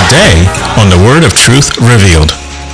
Today on the Word of Truth Revealed.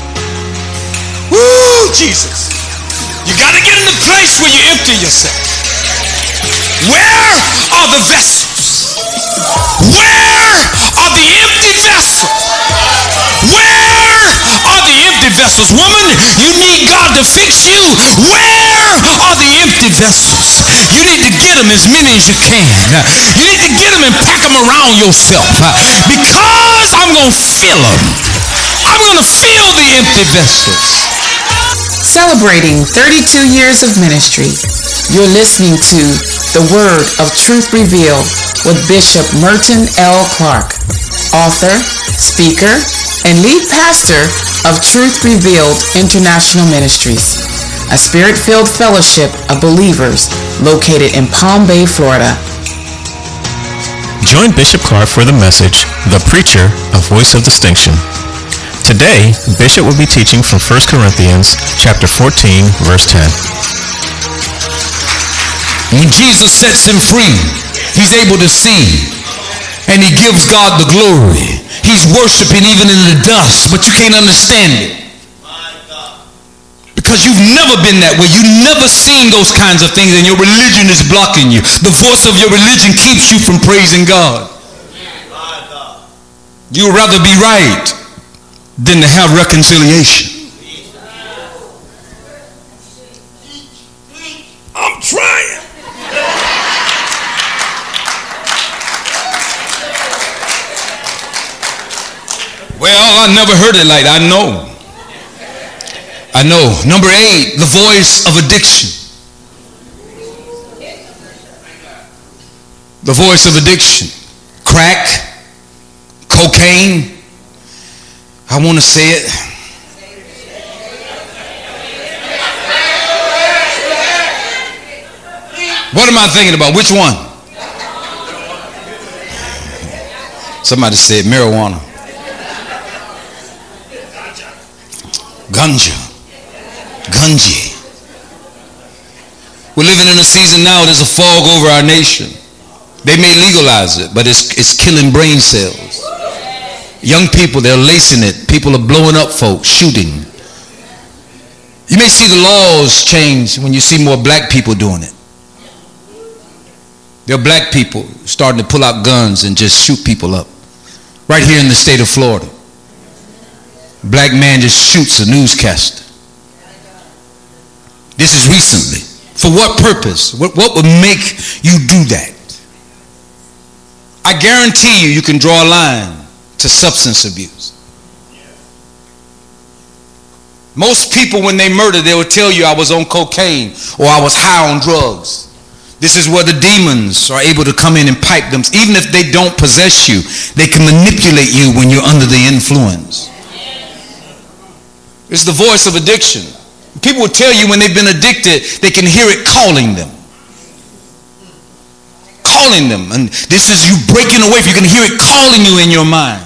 Woo, Jesus. You got to get in the place where you empty yourself. Where are the vessels? Where are the empty vessels? Where are the empty vessels? Woman, you need God to fix you. Where are the empty vessels? You need to get them as many as you can. You need to get them and pack them around yourself. Because I'm going to fill them. I'm going to fill the empty vessels. Celebrating 32 years of ministry, you're listening to The Word of Truth Revealed with Bishop Merton L. Clark, author, speaker, and lead pastor of Truth Revealed International Ministries, a spirit-filled fellowship of believers located in Palm Bay, Florida. Join Bishop Clark for the message, The Preacher, a Voice of Distinction. Today, Bishop will be teaching from 1 Corinthians chapter 14, verse 10. When Jesus sets him free, he's able to see, and he gives God the glory. He's worshiping even in the dust, but you can't understand it. Because you've never been that way. You've never seen those kinds of things, and your religion is blocking you. The voice of your religion keeps you from praising God. You'd rather be right than to have reconciliation. I'm trying. Well, I never heard it like that. I know. Number 8, the voice of addiction. The voice of addiction. Crack, cocaine. I want to say it. What am I thinking about? Which one? Somebody said marijuana. Ganja. We're living in a season now, there's a fog over our nation. They may legalize it, but it's killing brain cells. Young people, they're lacing it. People are blowing up folks, shooting. You may see the laws change when you see more black people doing it. There are black people starting to pull out guns and just shoot people up. Right here in the state of Florida. Black man just shoots a newscaster. This is recently. For what purpose? What would make you do that? I guarantee you can draw a line to substance abuse. Most people, when they murder, they will tell you I was on cocaine or I was high on drugs. This is where the demons are able to come in and pipe them. Even if they don't possess you, they can manipulate you when you're under the influence. It's the voice of addiction. People will tell you when they've been addicted, they can hear it calling them. Calling them. And this is you breaking away. You can hear it calling you in your mind.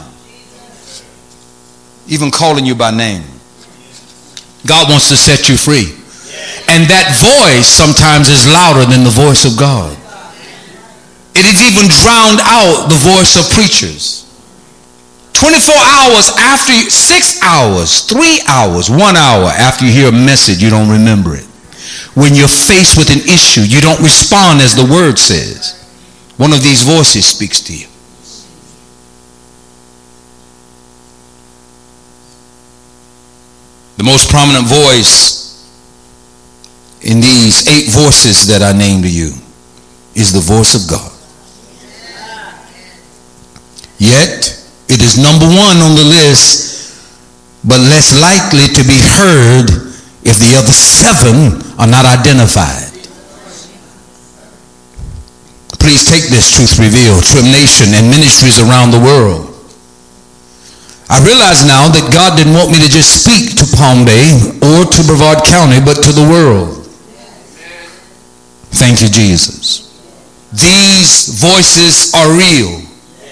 Even calling you by name. God wants to set you free. And that voice sometimes is louder than the voice of God. It has even drowned out the voice of preachers. 24 hours after, 6 hours, 3 hours, 1 hour after you hear a message, you don't remember it. When you're faced with an issue, you don't respond as the word says. One of these voices speaks to you. The most prominent voice in these 8 voices that I named to you is the voice of God. Yet, it is number 1 on the list, but less likely to be heard if the other 7 are not identified. Please take this Truth Revealed, Trim Nation, and ministries around the world. I realize now that God didn't want me to just speak to Palm Bay or to Brevard County, but to the world. Thank you, Jesus. These voices are real.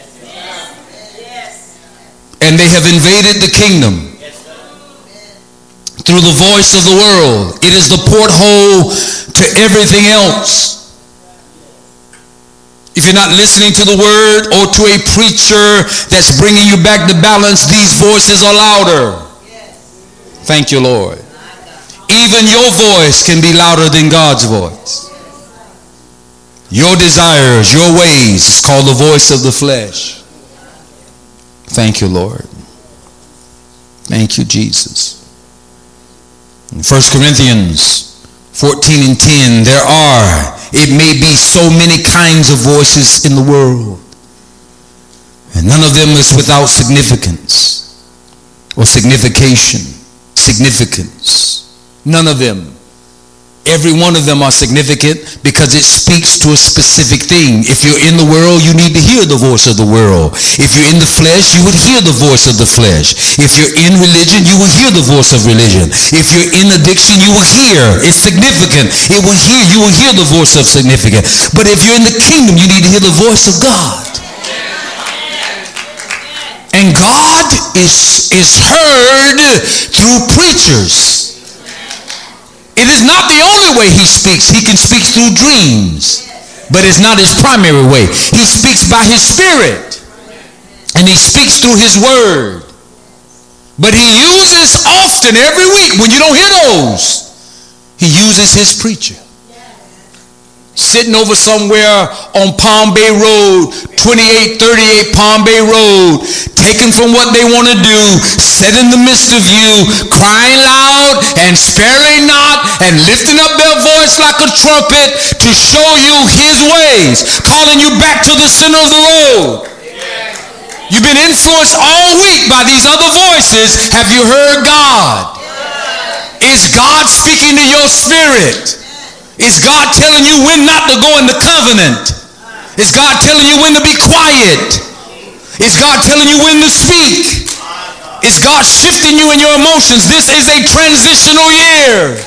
And they have invaded the kingdom through the voice of the world. It is the porthole to everything else. If you're not listening to the word or to a preacher that's bringing you back to balance, these voices are louder. Thank you, Lord. Even your voice can be louder than God's voice. Your desires, your ways is called the voice of the flesh. Thank you, Lord. Thank you, Jesus. In 1 Corinthians 14 and 10, there are, it may be, so many kinds of voices in the world, and none of them is without significance or signification. Significance. None of them. Every one of them are significant because it speaks to a specific thing. If you're in the world, you need to hear the voice of the world. If you're in the flesh, you would hear the voice of the flesh. If you're in religion, you will hear the voice of religion. If you're in addiction, you will hear. It's significant. You will hear the voice of significance. But if you're in the kingdom, you need to hear the voice of God. And God is heard through preachers. It is not the only way he speaks. He can speak through dreams, but it's not his primary way. He speaks by his spirit, and he speaks through his word. But he uses often, every week, when you don't hear those, he uses his preacher. Sitting over somewhere on Palm Bay Road, 2838 Palm Bay Road, taken from what they want to do, set in the midst of you, crying loud and sparing not, and lifting up their voice like a trumpet to show you his ways, calling you back to the center of the road. You've been influenced all week by these other voices. Have you heard God? Is God speaking to your spirit? Is God telling you when not to go in the covenant? Is God telling you when to be quiet? Is God telling you when to speak? Is God shifting you in your emotions? This is a transitional year.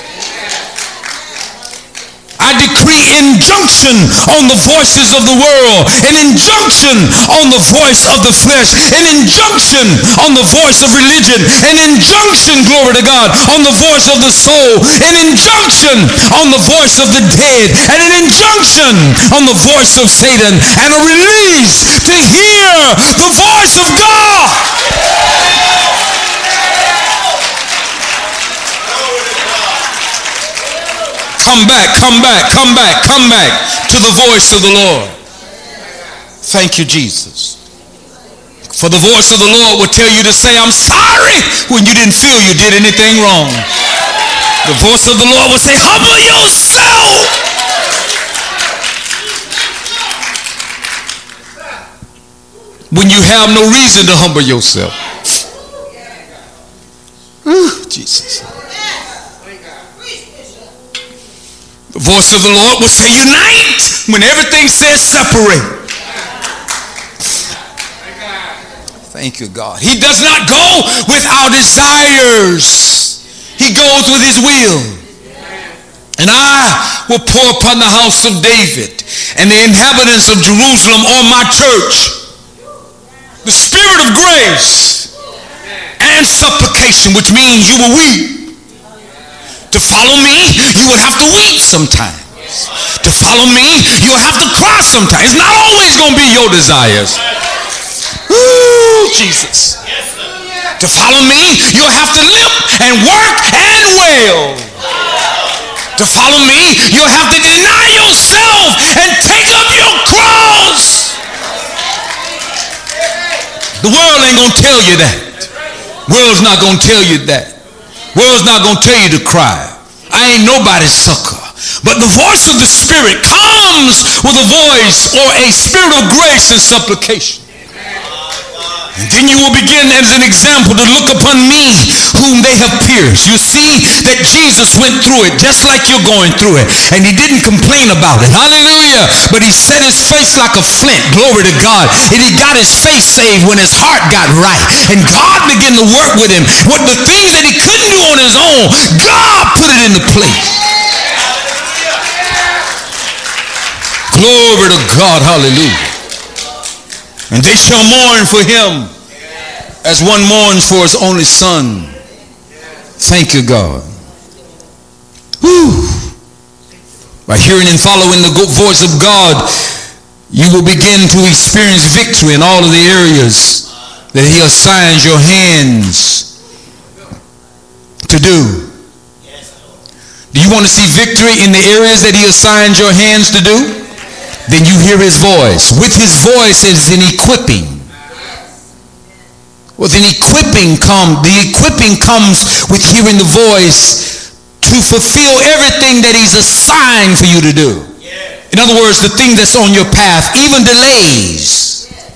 I decree injunction on the voices of the world, an injunction on the voice of the flesh, an injunction on the voice of religion, an injunction, glory to God, on the voice of the soul, an injunction on the voice of the dead, and an injunction on the voice of Satan, and a release to hear the voice of God. Come back, come back, come back, come back to the voice of the Lord. Thank you, Jesus. For the voice of the Lord will tell you to say, I'm sorry, when you didn't feel you did anything wrong. The voice of the Lord will say, humble yourself. When you have no reason to humble yourself. Ooh, Jesus. The voice of the Lord will say unite when everything says separate. Thank you, God. He does not go with our desires. He goes with his will. And I will pour upon the house of David and the inhabitants of Jerusalem on my church the spirit of grace and supplication, which means you will weep. To follow me, you will have to weep sometimes. To follow me, you'll have to cry sometimes. It's not always going to be your desires. Ooh, Jesus. To follow me, you'll have to limp and work and wail. To follow me, you'll have to deny yourself and take up your cross. The world ain't going to tell you that. World's not going to tell you that. World's not going to tell you to cry. I ain't nobody's sucker. But the voice of the Spirit comes with a voice or a spirit of grace and supplication. And then you will begin as an example to look upon me whom they have pierced. You see that Jesus went through it just like you're going through it. And he didn't complain about it. Hallelujah. But he set his face like a flint. Glory to God. And he got his face saved when his heart got right. And God began to work with him. What the things that he couldn't do on his own, God put it into place. Glory to God. Hallelujah. And they shall mourn for him as one mourns for his only son. Thank you, God. Whew. By hearing and following the voice of God, you will begin to experience victory in all of the areas that he assigns your hands to do. Do you want to see victory in the areas that he assigns your hands to do? Then you hear his voice. With his voice is an equipping. With an equipping the equipping comes with hearing the voice to fulfill everything that he's assigned for you to do. In other words, the thing that's on your path, even delays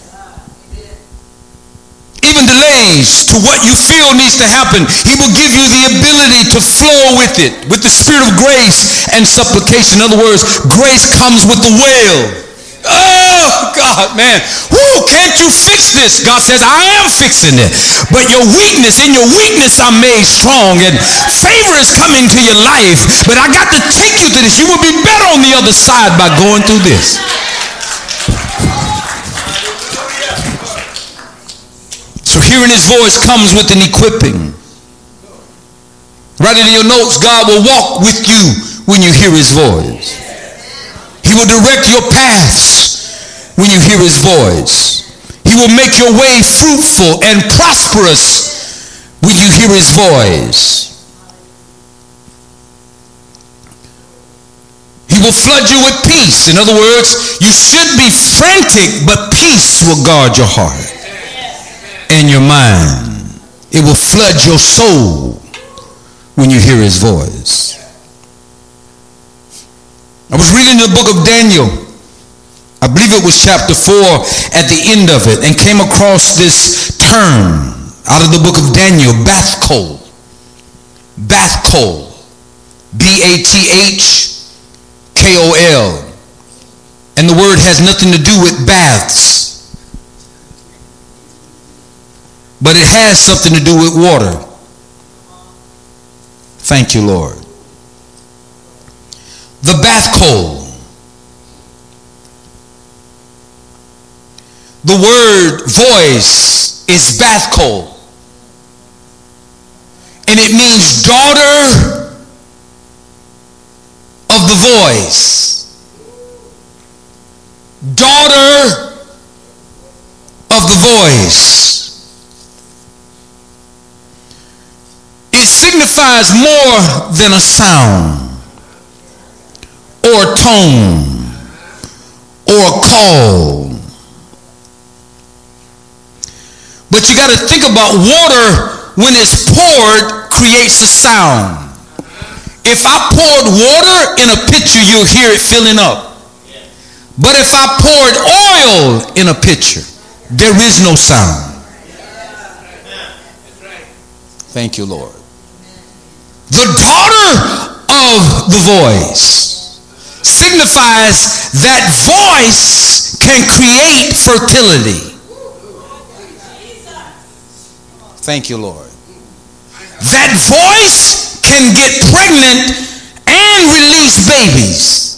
to what you feel needs to happen, he will give you the ability to flow with it, with the spirit of grace and supplication. In other words, grace comes with the wail. Oh, God, man. Woo, can't you fix this? God says, I am fixing it. But in your weakness, I'm made strong. And favor is coming to your life. But I got to take you to this. You will be better on the other side by going through this. So hearing his voice comes with an equipping. Write it in your notes. God will walk with you when you hear his voice. He will direct your paths when you hear his voice. He will make your way fruitful and prosperous when you hear his voice. He will flood you with peace. In other words, you should be frantic, but peace will guard your heart and your mind. It will flood your soul when you hear his voice. I was reading the book of Daniel. I believe it was chapter 4 at the end of it, and came across this term out of the book of Daniel, Bath-kol. Bath-kol. B-A-T-H-K-O-L. And the word has nothing to do with baths, but it has something to do with water. Thank you, Lord. The Bath-kol. The word voice is Bath-kol. And it means daughter of the voice. Daughter of the voice. It signifies more than a sound, or a tone, or a call. But you got to think about water, when it's poured, creates a sound. If I poured water in a pitcher, you'll hear it filling up. But if I poured oil in a pitcher, there is no sound. Thank you, Lord. The daughter of the voice signifies that voice can create fertility. Thank you, Lord. That voice can get pregnant and release babies.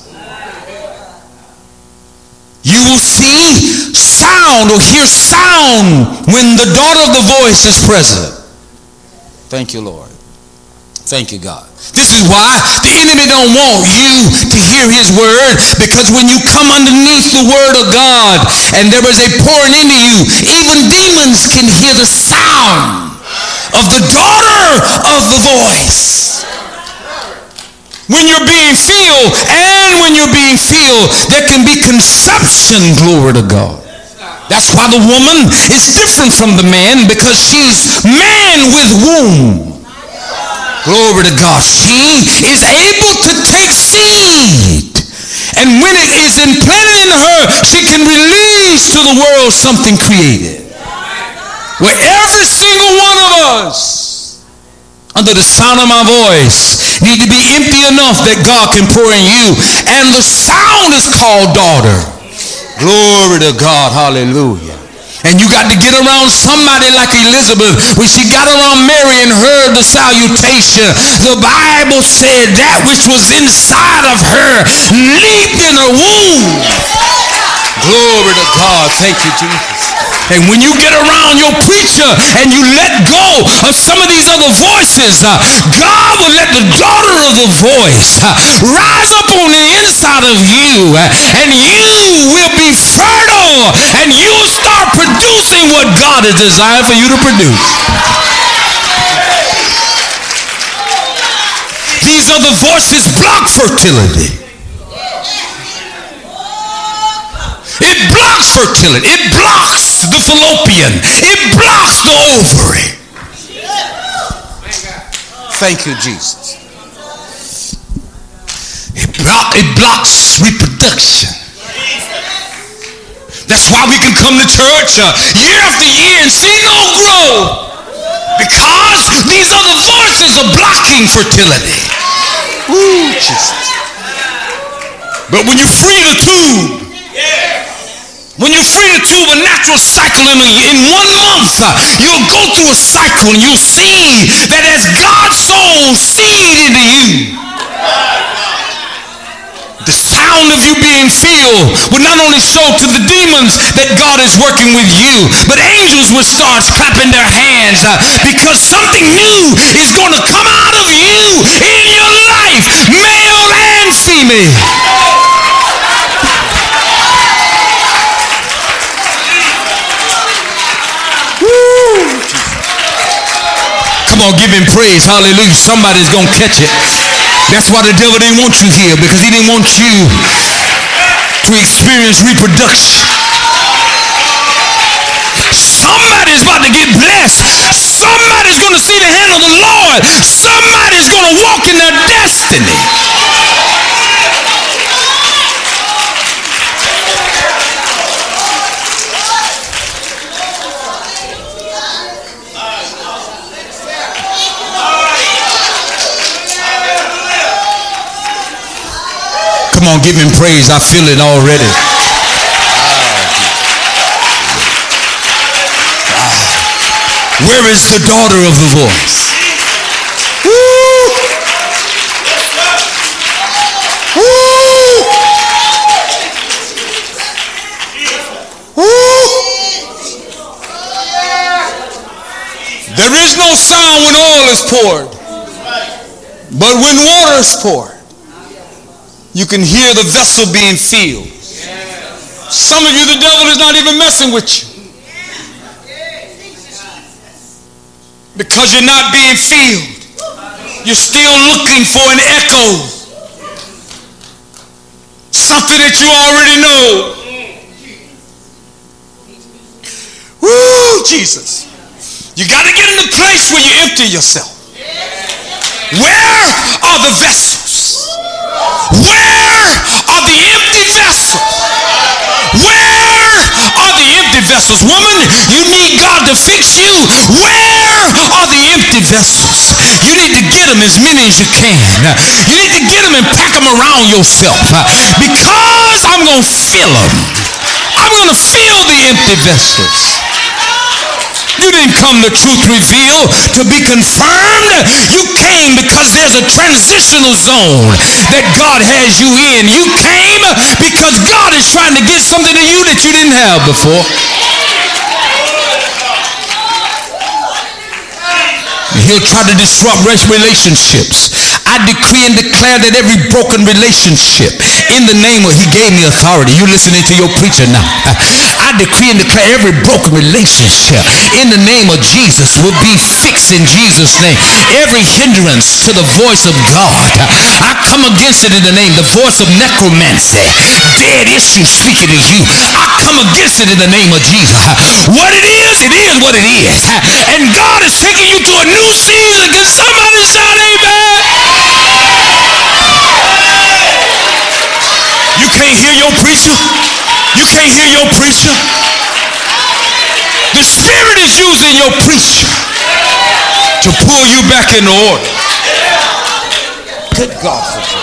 You will see sound or hear sound when the daughter of the voice is present. Thank you, Lord. Thank you, God. This is why the enemy don't want you to hear his word, because when you come underneath the word of God and there is a pouring into you, even demons can hear the sound of the daughter of the voice. When you're being filled, and when you're being filled, there can be conception, glory to God. That's why the woman is different from the man, because she's man with womb. Glory to God. She is able to take seed. And when it is implanted in her, she can release to the world something created. Where every single one of us, under the sound of my voice, need to be empty enough that God can pour in you. And the sound is called daughter. Glory to God. Hallelujah. And you got to get around somebody like Elizabeth. When she got around Mary and heard the salutation, the Bible said that which was inside of her leaped in her womb. Glory to God. Thank you, Jesus. And when you get around your preacher and you let go of some of these other voices, God will let the daughter of the voice rise up on the inside of you, and you will be fertile, and you'll start producing what God has designed for you to produce. These other voices block fertility. It blocks fertility. It blocks the fallopian. It blocks the ovary. Thank you, Jesus. It blocks reproduction. That's why we can come to church year after year and see no growth, because these other voices are blocking fertility. Ooh, Jesus. But when you free the tube, when you free the tube, a natural cycle in 1 month, you'll go through a cycle and you'll see that as God sows seed into you, the sound of you being filled will not only show to the demons that God is working with you, but angels will start clapping their hands because something new is going to come out of you in your life, male and female. Come on, give him praise. Hallelujah. Somebody's going to catch it. That's why the devil didn't want you here, because he didn't want you to experience reproduction. Somebody's about to get blessed. Somebody's going to see the hand of the Lord. Somebody's going to walk in their destiny. Come on, give him praise. I feel it already. Where is the daughter of the voice? Woo! Woo! Woo! There is no sound when oil is poured, but when water is poured, you can hear the vessel being filled. Some of you, the devil is not even messing with you, because you're not being filled. You're still looking for an echo, something that you already know. Woo, Jesus. You got to get in the place where you empty yourself. Where are the vessels? Where are the empty vessels? Where are the empty vessels? Woman, you need God to fix you. Where are the empty vessels? You need to get them, as many as you can. You need to get them and pack them around yourself, because I'm going to fill them. I'm going to fill the empty vessels. You didn't come to Truth Revealed to be confirmed. You came because there's a transitional zone that God has you in. You came because God is trying to get something to you that you didn't have before. He'll try to disrupt relationships. I decree and declare that every broken relationship, in the name of, he gave me authority. You listening to your preacher now. I decree and declare every broken relationship, in the name of Jesus, will be fixed in Jesus' name. Every hindrance to the voice of God, I come against it in the name. The voice of necromancy, dead issues speaking to you, I come against it in the name of Jesus. What it is what it is. And God is taking you to a new season. Can somebody shout amen? You can't hear your preacher. You can't hear your preacher. The Spirit is using your preacher to pull you back into order. Good God for you.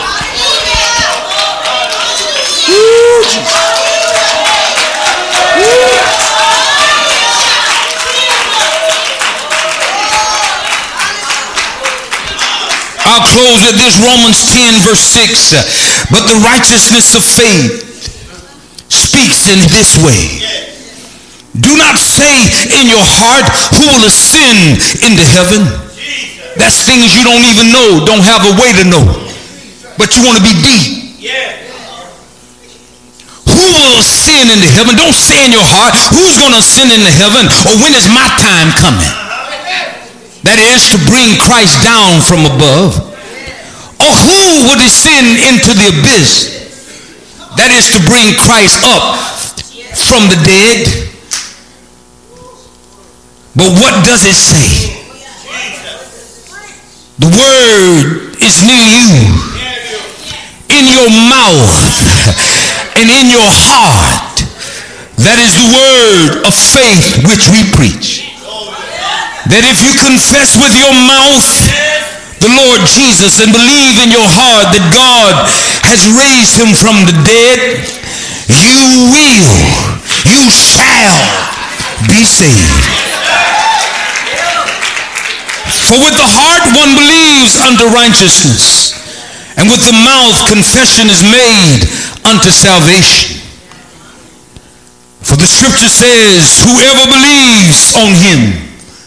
Woo, Jesus. Woo. I'll close with this, Romans 10 verse 6. But the righteousness of faith speaks in this way. Do not say say in your heart, who will ascend into heaven? That's things you don't even know, don't have a way to know. But you want to be deep. Who will ascend into heaven? Don't say in your heart, who's going to ascend into heaven? Or when is my time coming? That is to bring Christ down from above. Or who will descend into the abyss? That is to bring Christ up from the dead. But what does it say? The word is near you, in your mouth and in your heart. That is the word of faith which we preach. That if you confess with your mouth the Lord Jesus and believe in your heart that God has raised him from the dead, you shall be saved. For with the heart one believes unto righteousness, and with the mouth confession is made unto salvation. For the scripture says, whoever believes on him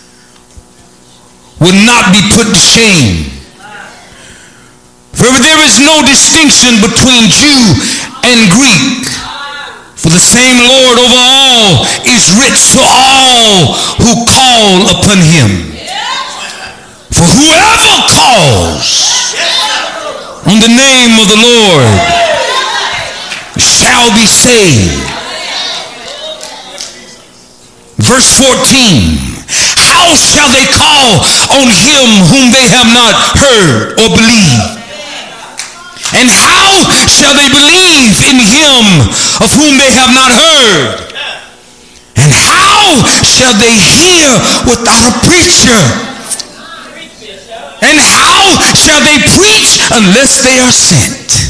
will not be put to shame. For there is no distinction between Jew and Greek. For the same Lord over all is rich to all who call upon him. For whoever calls on the name of the Lord shall be saved. Verse 14. How shall they call on him whom they have not heard or believed? And how shall they believe in him of whom they have not heard? And how shall they hear without a preacher? And how shall they preach unless they are sent?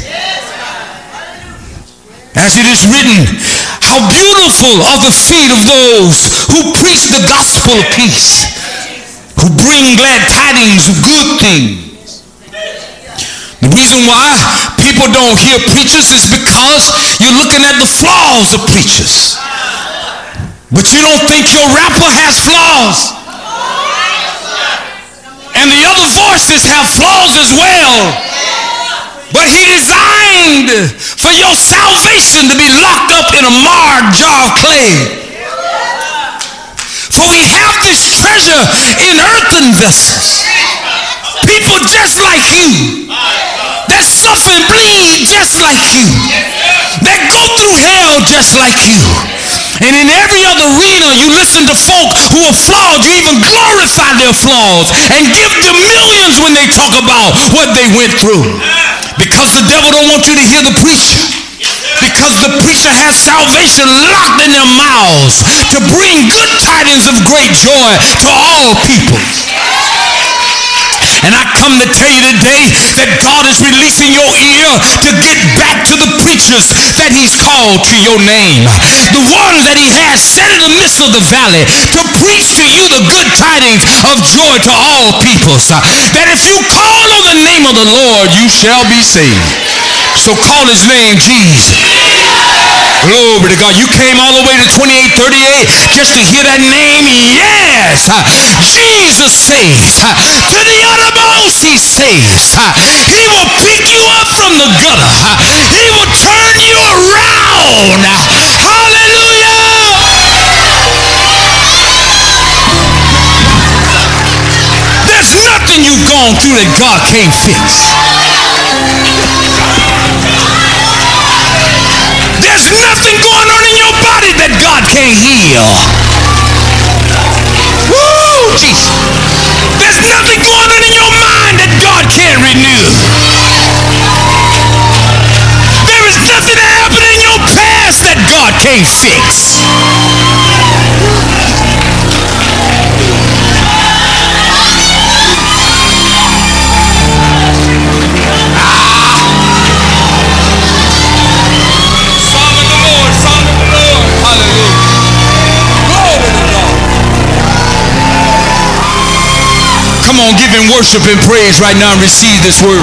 As it is written, how beautiful are the feet of those who preach the gospel of peace, who bring glad tidings of good things. The reason why people don't hear preachers is because you're looking at the flaws of preachers. But you don't think your rapper has flaws. And the other voices have flaws as well. But he designed for your salvation to be locked up in a marred jar of clay. For we have this treasure in earthen vessels. People just like you, that suffer and bleed just like you, that go through hell just like you. And in every other arena, you listen to folk who are flawed. You even glorify their flaws and give them millions when they talk about what they went through. Because the devil don't want you to hear the preacher. Because the preacher has salvation locked in their mouths to bring good tidings of great joy to all people. And I come to tell you today that God is releasing your ear to get back to the preachers that he's called to your name. The one that he has set in the midst of the valley to preach to you the good tidings of joy to all peoples. That if you call on the name of the Lord, you shall be saved. So call his name Jesus. Glory to God. You came all the way to 2838 just to hear that name? Yes. Jesus saves. To the uttermost he saves. He will pick you up from the gutter. He will turn you around. Hallelujah. There's nothing you've gone through that God can't fix. There's nothing going on in your body that God can't heal. Woo, Jesus. There's nothing going on in your mind that God can't renew. There is nothing that happened in your past that God can't fix. Come on, give him worship and praise right now and receive this word.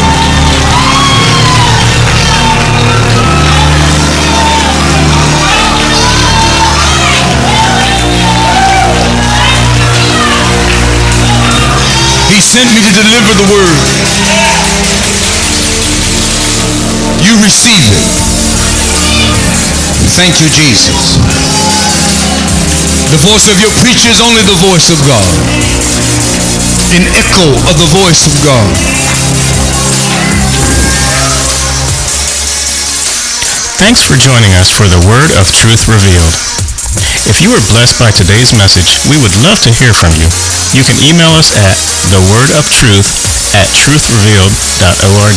sent me to deliver the word. You receive it. Thank you, Jesus. The voice of your preacher is only the voice of God. An echo of the voice of God. Thanks for joining us for the Word of Truth Revealed. If you were blessed by today's message, we would love to hear from you. You can email us at thewordofTruth@truthrevealed.org.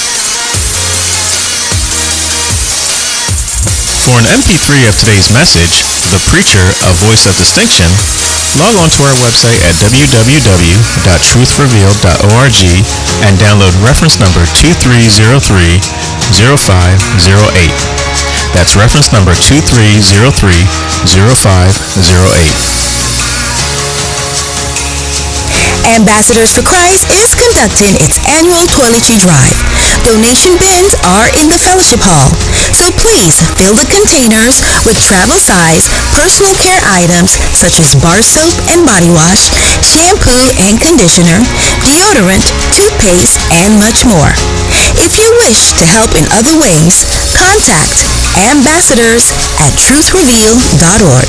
For an MP3 of today's message, The Preacher, a Voice of Distinction, log on to our website at www.truthrevealed.org and download reference number 2303-0508. That's reference number 2303-0508. Ambassadors for Christ is conducting its annual toiletry drive. Donation bins are in the fellowship hall, so please fill the containers with travel size personal care items such as bar soap and body wash, shampoo and conditioner, deodorant, toothpaste, and much more. If you wish to help in other ways, contact ambassadors@truthreveal.org.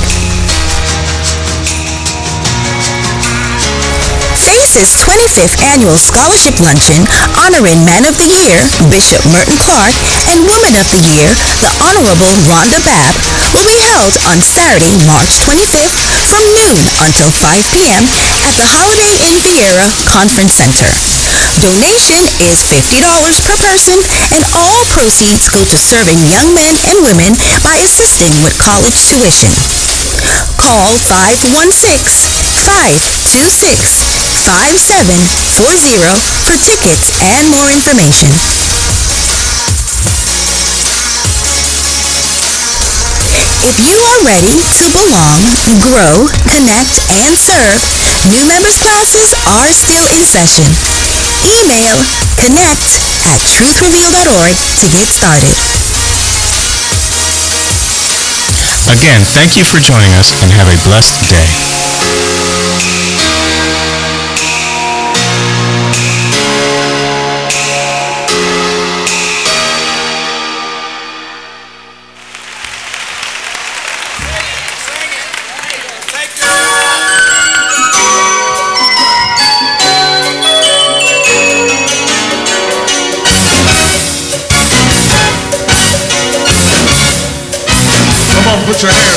FACE's 25th Annual Scholarship Luncheon honoring Man of the Year, Bishop Merton Clark, and Woman of the Year, the Honorable Rhonda Babb, will be held on Saturday, March 25th from noon until 5 p.m. at the Holiday Inn Vieira Conference Center. Donation is $50 per person, and all proceeds go to serving young men and women by assisting with college tuition. Call 516-526-5740 for tickets and more information. If you are ready to belong, grow, connect, and serve, new members classes are still in session. Email connect@truthreveal.org to get started. Again, thank you for joining us and have a blessed day. Put your hands